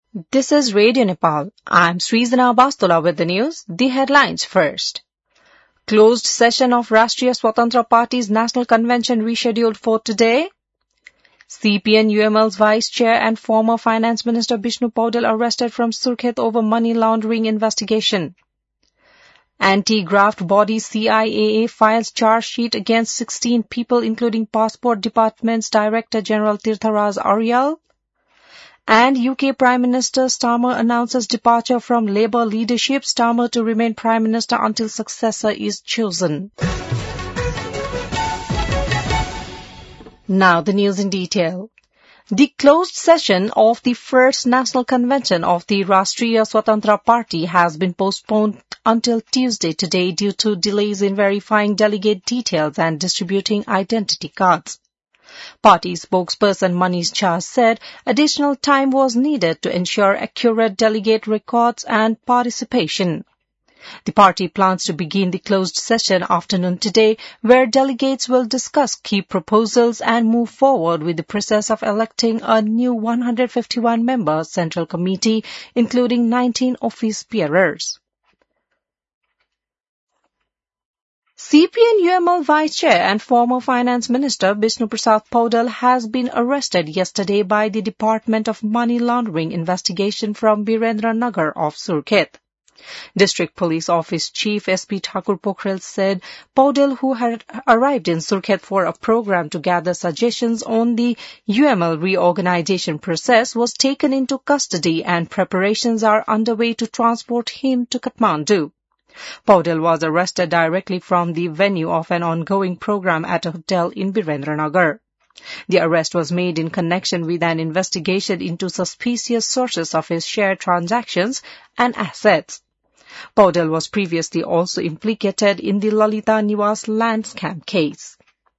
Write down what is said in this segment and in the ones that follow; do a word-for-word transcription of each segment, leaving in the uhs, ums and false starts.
This is Radio Nepal. I'm Srizana Bastola with the news. The headlines first. Closed session of Rashtriya Swatantra Party's National Convention rescheduled for today. C P N U M L's Vice Chair and former Finance Minister Bishnu Paudel arrested from Surkhet over money laundering investigation. Anti-graft body C I A A files charge sheet against sixteen people including Passport Department's Director General Tirtharaj Aryal. And U K Prime Minister Starmer announces departure from Labour leadership, Starmer to remain Prime Minister until successor is chosen. Now the news in detail. The closed session of the first National Convention of the Rashtriya Swatantra Party has been postponed until Tuesday today due to delays in verifying delegate details and distributing identity cards. Party spokesperson Manish Jha said additional time was needed to ensure accurate delegate records and participation. The party plans to begin the closed session afternoon today, where delegates will discuss key proposals and move forward with the process of electing a new one hundred fifty-one member Central Committee, including nineteen office bearers. C P N U M L Vice Chair and former Finance Minister Bishnu Prasad Paudel has been arrested yesterday by the Department of Money Laundering investigation from Birendra Nagar of Surkhet. District Police Office Chief S P Thakur Pokhrel said Paudel, who had arrived in Surkhet for a program to gather suggestions on the U M L reorganization process, was taken into custody and preparations are underway to transport him to Kathmandu. Paudel was arrested directly from the venue of an ongoing program at a hotel in Birendranagar. The arrest was made in connection with an investigation into suspicious sources of his share transactions and assets. Paudel was previously also implicated in the Lalita Niwas land scam case.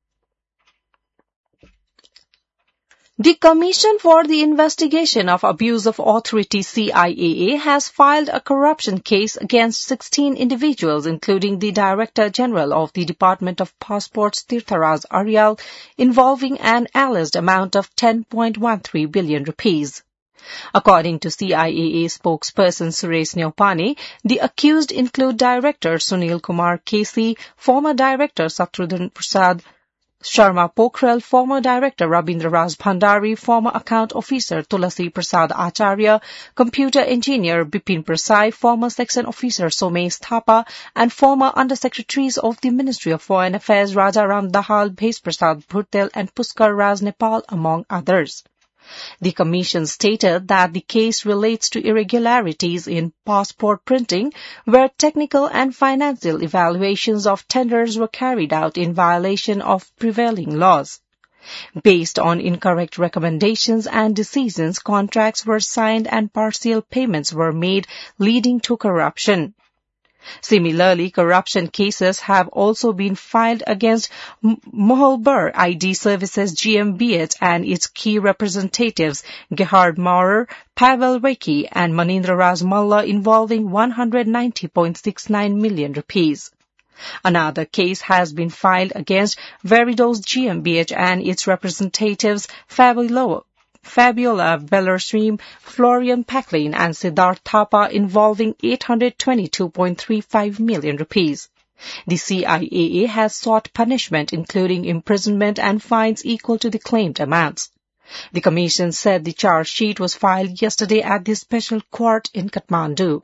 The Commission for the Investigation of Abuse of Authority C I A A has filed a corruption case against sixteen individuals, including the Director General of the Department of Passports Tirtharaj Aryal, involving an alleged amount of ten point one three billion rupees. According to C I A A spokesperson Suresh Neopane, the accused include Director Sunil Kumar Kesi, former Director Satrudhan Prasad Sharma Pokhrel, former Director Rabindra Raj Bhandari, former Account Officer Tulasi Prasad Acharya, Computer Engineer Bipin Prasai, former Section Officer Somesh Thapa, and former Undersecretaries of the Ministry of Foreign Affairs Rajaram Dahal, Bhes Prasad Bhurtel, and Puskar Raj Nepal, among others. The Commission stated that the case relates to irregularities in passport printing, where technical and financial evaluations of tenders were carried out in violation of prevailing laws. Based on incorrect recommendations and decisions, contracts were signed and partial payments were made, leading to corruption. Similarly, corruption cases have also been filed against Moholbur I D Services G M B H and its key representatives Gerhard Maurer, Pavel Reiki, and Manindra Raj Malla, involving one hundred ninety point six nine million rupees. Another case has been filed against Veridos G M B H and its representatives Fabiola Fabiola Bellerstream, Florian Packlin, and Siddharth Thapa, involving eight hundred twenty-two point three five million rupees. The C I A A has sought punishment, including imprisonment and fines equal to the claimed amounts. The Commission said the charge sheet was filed yesterday at the Special Court in Kathmandu.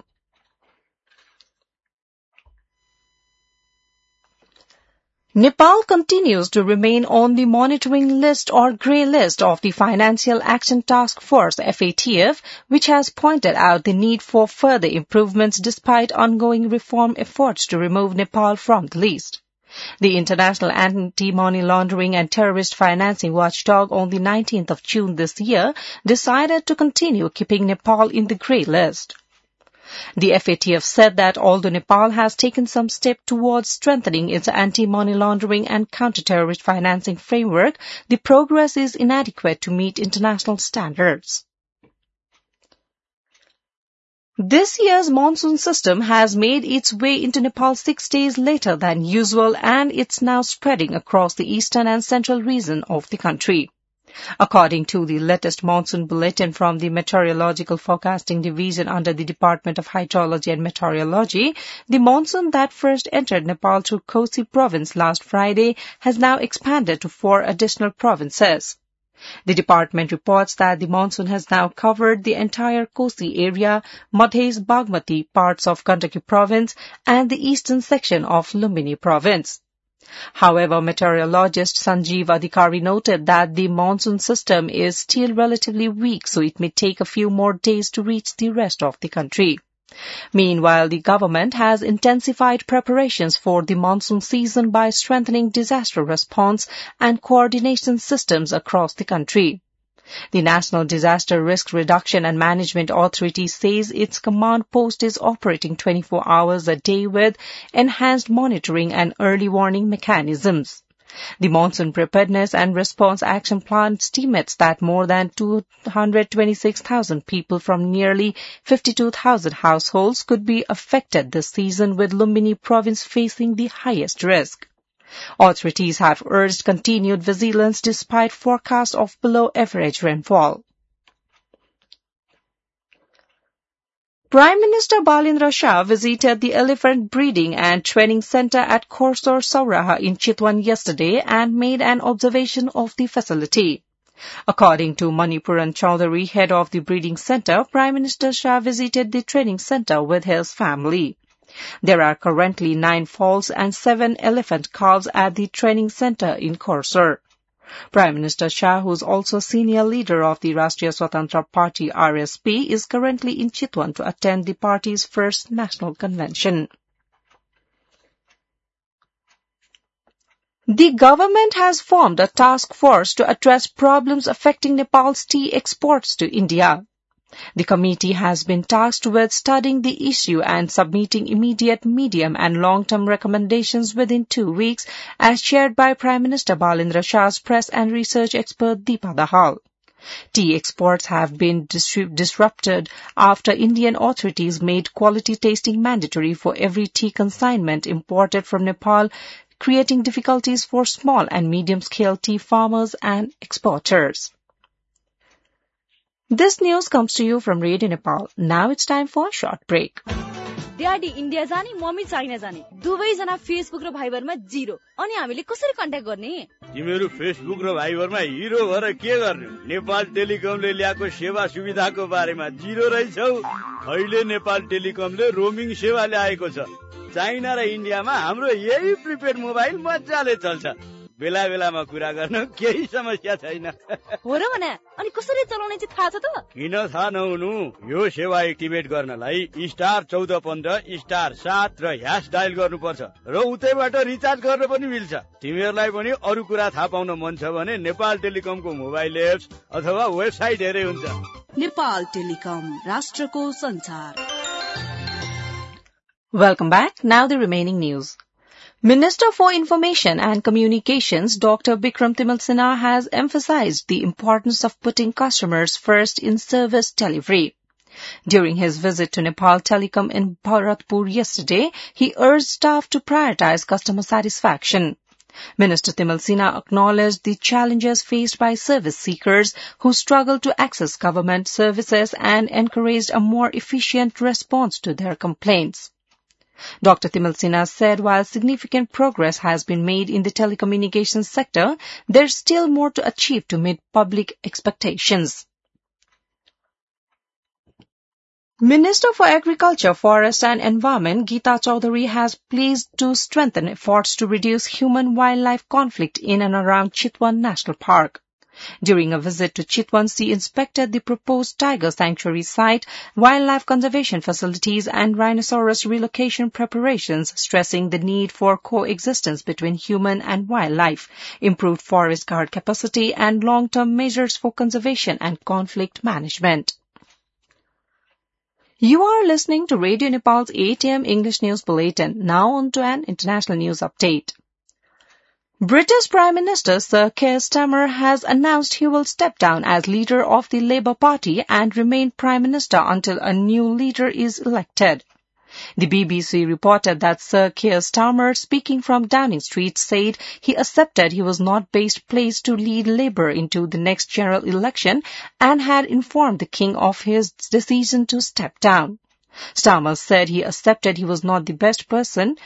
Nepal continues to remain on the monitoring list or grey list of the Financial Action Task Force F A T F, which has pointed out the need for further improvements despite ongoing reform efforts to remove Nepal from the list. The International Anti-Money Laundering and Terrorist Financing Watchdog on the nineteenth of June this year decided to continue keeping Nepal in the grey list. The F A T F said that although Nepal has taken some steps towards strengthening its anti-money laundering and counter-terrorist financing framework, the progress is inadequate to meet international standards. This year's monsoon system has made its way into Nepal six days later than usual, and it's now spreading across the eastern and central region of the country. According to the latest monsoon bulletin from the Meteorological Forecasting Division under the Department of Hydrology and Meteorology, the monsoon that first entered Nepal through Kosi province last Friday has now expanded to four additional provinces. The department reports that the monsoon has now covered the entire Kosi area, Madhes Bagmati, parts of Gandaki province, and the eastern section of Lumbini province. However, meteorologist Sanjeev Adhikari noted that the monsoon system is still relatively weak, so it may take a few more days to reach the rest of the country. Meanwhile, the government has intensified preparations for the monsoon season by strengthening disaster response and coordination systems across the country. The National Disaster Risk Reduction and Management Authority says its command post is operating twenty-four hours a day with enhanced monitoring and early warning mechanisms. The Monsoon Preparedness and Response Action Plan estimates that more than two hundred twenty-six thousand people from nearly fifty-two thousand households could be affected this season, with Lumbini province facing the highest risk. Authorities have urged continued vigilance despite forecasts of below-average rainfall. Prime Minister Balendra Shah visited the Elephant Breeding and Training Centre at Khorsor Sauraha in Chitwan yesterday and made an observation of the facility. According to Manipuran Chaudhary, head of the breeding centre, Prime Minister Shah visited the training centre with his family. There are currently nine foals and seven elephant calves at the training centre in Khorsor. Prime Minister Shah, who is also senior leader of the Rashtriya Swatantra Party R S P, is currently in Chitwan to attend the party's first national convention. The government has formed a task force to address problems affecting Nepal's tea exports to India. The committee has been tasked with studying the issue and submitting immediate, medium and long-term recommendations within two weeks, as chaired by Prime Minister Balendra Shah's press and research expert Deepa Dahal. Tea exports have been disrupted after Indian authorities made quality tasting mandatory for every tea consignment imported from Nepal, creating difficulties for small and medium-scale tea farmers and exporters. This news comes to you from Radio Nepal. Now it's time for a short break. Daddy India जाने mummy China जाने दुवैजना Facebook र भाइबरमा zero अनि हामीले कसरी contact गर्ने तिमीहरू Facebook र भाइबरमा हिरो भएर के गर्ने नेपाल टेलिकमले ल्याएको सेवा सुविधाको बारेमा जिरो रहेछौ अहिले नेपाल टेलिकमले रोमिङ सेवा ल्याएको छ चाइना र इन्डियामा हाम्रो यही प्रिपेड मोबाइल मजाले चल्छ बेला बेलामा कुरा गर्न केही समस्या छैन हो र भने अनि कसरी चलाउने चाहिँ थाहा छ त किन थाहा नहुनु यो सेवा एक्टिभेट गर्नलाई स्टार चौध पन्ध्र स्टार सात र ह्यास डायल गर्नुपर्छ र उतैबाट रिचार्ज गर्न पनि मिल्छ तिमीहरूलाई पनि अरू कुरा थाहा पाउन मन छ भने नेपाल टेलिकमको मोबाइल एप्स अथवा वेबसाइट हेरे हुन्छ नेपाल टेलिकम राष्ट्रको संचार Welcome back. Now the remaining news. Minister for Information and Communications, Doctor Bikram Timal Sinha, has emphasized the importance of putting customers first in service delivery. During his visit to Nepal Telecom in Bharatpur yesterday, he urged staff to prioritize customer satisfaction. Minister Timal Sinha acknowledged the challenges faced by service seekers who struggle to access government services and encouraged a more efficient response to their complaints. Doctor Timal Sinha said while significant progress has been made in the telecommunications sector, there's still more to achieve to meet public expectations. Minister for Agriculture, Forest and Environment, Geeta Chaudhary, has pledged to strengthen efforts to reduce human-wildlife conflict in and around Chitwan National Park. During a visit to Chitwan, she inspected the proposed tiger sanctuary site, wildlife conservation facilities and rhinoceros relocation preparations, stressing the need for coexistence between human and wildlife, improved forest guard capacity and long-term measures for conservation and conflict management. You are listening to Radio Nepal's eight a m English News Bulletin. Now on to an international news update. British Prime Minister Sir Keir Starmer has announced he will step down as leader of the Labour Party and remain Prime Minister until a new leader is elected. The B B C reported that Sir Keir Starmer, speaking from Downing Street, said he accepted he was not best placed to lead Labour into the next general election and had informed the King of his decision to step down. Starmer said he accepted he was not the best person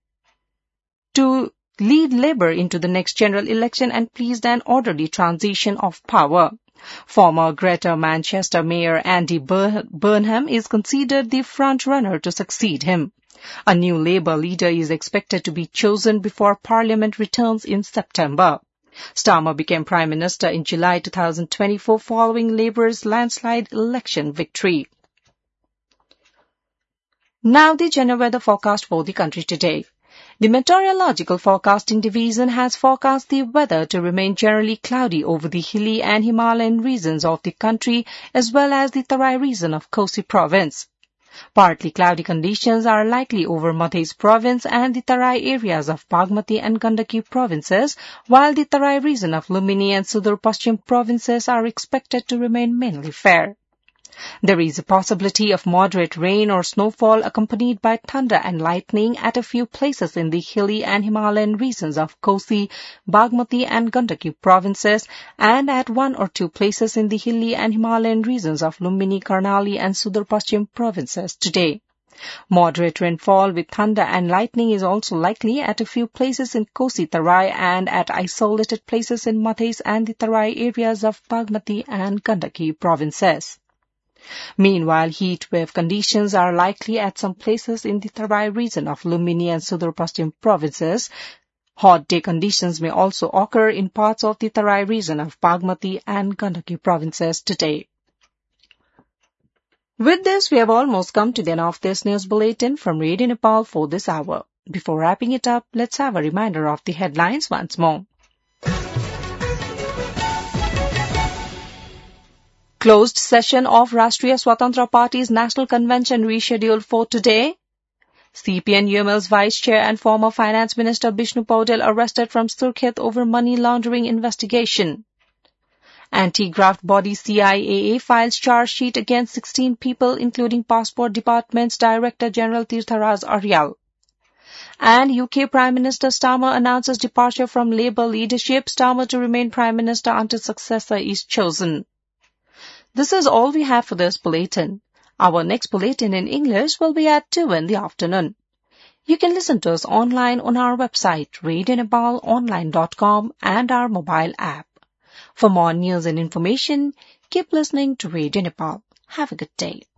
to lead Labour into the next general election and pleased an orderly transition of power. Former Greater Manchester Mayor Andy Burnham is considered the front-runner to succeed him. A new Labour leader is expected to be chosen before Parliament returns in September. Starmer became Prime Minister in July twenty twenty-four following Labour's landslide election victory. Now the general weather forecast for the country today. The Meteorological Forecasting Division has forecast the weather to remain generally cloudy over the hilly and Himalayan regions of the country as well as the Tarai region of Kosi province. Partly cloudy conditions are likely over Madhya province and the Tarai areas of Bagmati and Gandaki provinces, while the Tarai region of Lumbini and Sudur Paschim provinces are expected to remain mainly fair. There is a possibility of moderate rain or snowfall accompanied by thunder and lightning at a few places in the hilly and Himalayan regions of Kosi, Bagmati and Gandaki provinces and at one or two places in the hilly and Himalayan regions of Lumbini, Karnali and Sudur Paschim provinces today. Moderate rainfall with thunder and lightning is also likely at a few places in Kosi Tarai and at isolated places in Madhya and the Tarai areas of Bagmati and Gandaki provinces. Meanwhile, heat wave conditions are likely at some places in the Tarai region of Lumbini and Sudur Paschim provinces. Hot day conditions may also occur in parts of the Tarai region of Bagmati and Gandaki provinces today. With this, we have almost come to the end of this news bulletin from Radio Nepal for this hour. Before wrapping it up, let's have a reminder of the headlines once more. Closed session of Rashtriya Swatantra Party's National Convention rescheduled for today. C P N U M L's Vice Chair and former Finance Minister Bishnu Paudel arrested from Surkhet over money laundering investigation. Anti-graft body C I A A files charge sheet against sixteen people, including Passport Department's Director General Tirtharaj Aryal. And U K Prime Minister Starmer announces departure from Labour leadership. Starmer to remain Prime Minister until successor is chosen. This is all we have for this bulletin. Our next bulletin in English will be at two in the afternoon. You can listen to us online on our website, radio nepal online dot com, and our mobile app. For more news and information, keep listening to Radio Nepal. Have a good day.